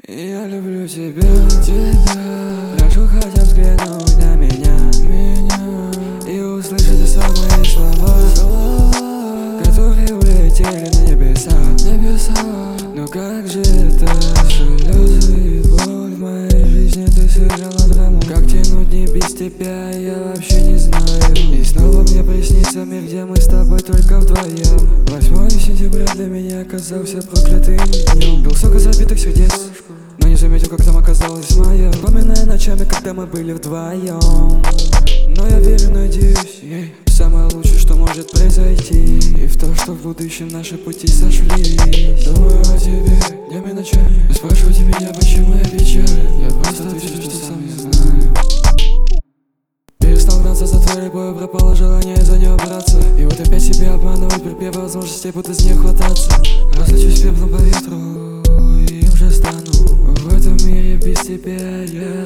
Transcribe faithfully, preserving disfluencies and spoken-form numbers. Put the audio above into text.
Я люблю тебя, тебя. Прошу хотя взглянуть на меня, меня и услышать те самые слова, слова, которые улетели на небеса, небеса. Но как же это слезы и боль в моей жизни, ты сыграла драму. Как тянуть дни без тебя, я вообще не знаю. И снова мне приснится мир, где мы с тобой только вдвоем. Восьмое сентября для меня оказался проклятым днем. Был сок из забитых сердец, но не заметил, как там оказалось мое. Вспоминая ночами, когда мы были вдвоем. Но я верю, надеюсь, ей, в самое лучшее, что может произойти, и в то, что в будущем наши пути сошлись. Думаю о тебе днями и ночами. Спрашивайте меня, почему я печален. Я просто отвечу, что сам не знаю. Перестал гнаться за твоей любовью, пропало желание за нее браться. И вот опять себя обманывать, при первой возможности буду за нее хвататься. Разлечусь пеплом по ветру, и им же стану. В этом мире без тебя я